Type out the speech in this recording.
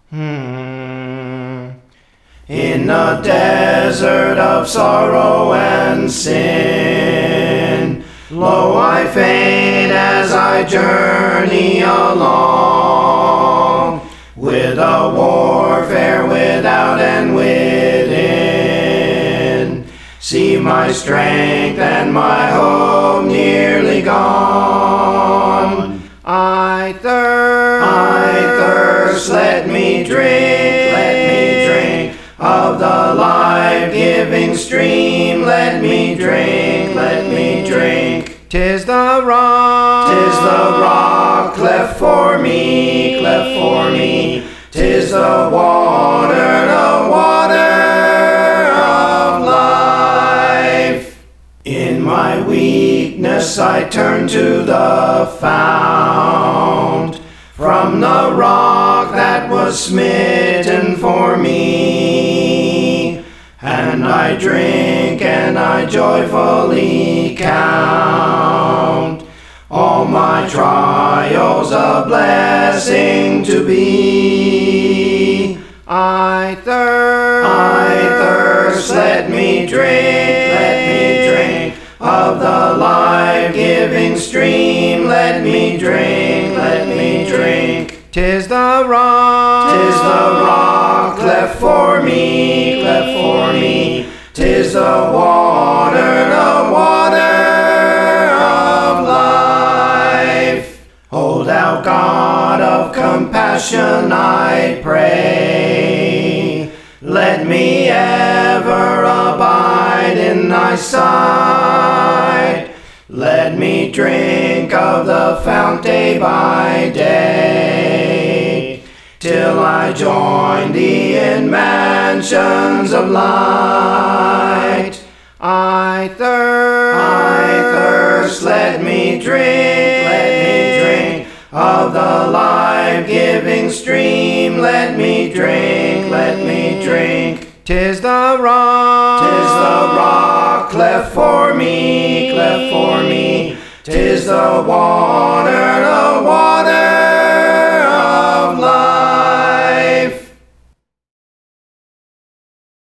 In the desert of sorrow and sin, lo, I faint as I journey along, with a warfare without and within. See my strength and my hope nearly gone. I thirst, let me drink of the life-giving stream. Let me drink. 'Tis the rock, cleft for me. 'Tis the water of life. In my weakness I turn to the fount, from the rock that was smitten for me. And I drink and I joyfully count all my trials a blessing to be. I thirst, let me drink of the life-giving stream. Let me drink. 'Tis the rock, cleft for me. 'Tis the water of life. O thou God of compassion, I pray, let me ever abide in thy sight. Let me drink of the fount day by day, till I join thee in mansions of light. I thirst, let me drink of the life-giving stream. Let me drink. 'Tis the rock, cleft for me. 'Tis the water